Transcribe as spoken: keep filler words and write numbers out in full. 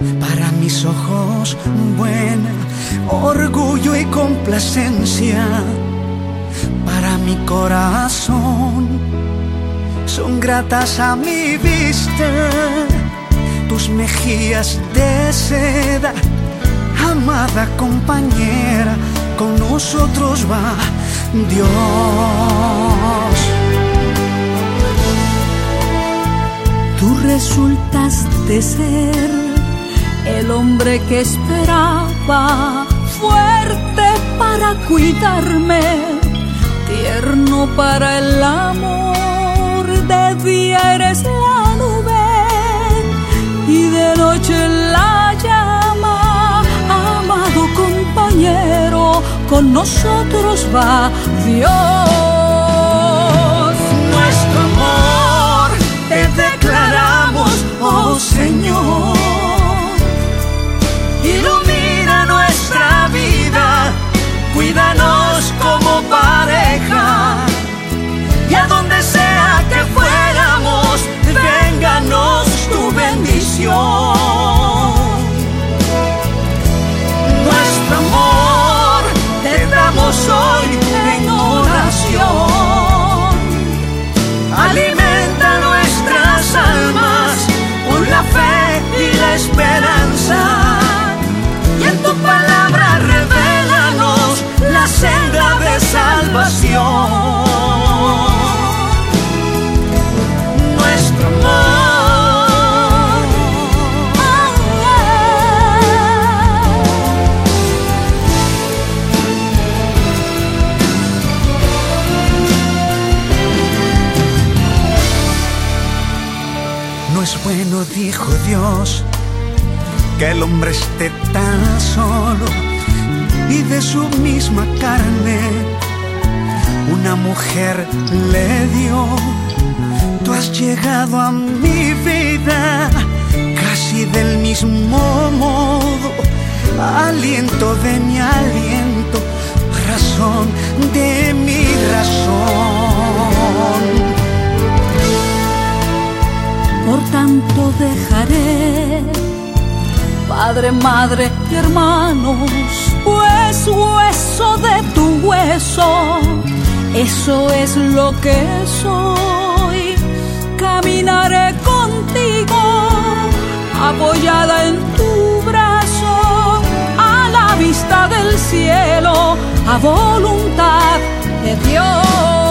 para mis ojos buena, orgullo y complacencia. Para mi corazón son gratas a mi vista tus mejillas de seda, amada compañera, con nosotros va Dios. Tú resultaste ser el hombre que esperaba, fuerte para cuidarme, tierno para el amor. De día eres la nube y de noche la llama, amado compañero, con nosotros va Dios. Nuestro amor te declaramos, oh Señor. Ilumina nuestra vida, cuídanos como pareja, y a donde sea que fuéramos, vénganos tu bendición. Nuestro amor te damos hoy en oración. Alimenta nuestras almas con la fe y la esperanza, y en tu palabra revélanos la senda de salvación. Nuestro amor, no es bueno, dijo Dios, que el hombre esté tan solo, y de su misma carne una mujer le dio. Tú has llegado a mi vida casi del mismo modo, aliento de mi aliento, razón de mi razón. Por tanto dejaré padre, madre y hermanos, pues hueso de tu hueso, eso es lo que soy. Caminaré contigo, apoyada en tu brazo, a la vista del cielo, a voluntad de Dios.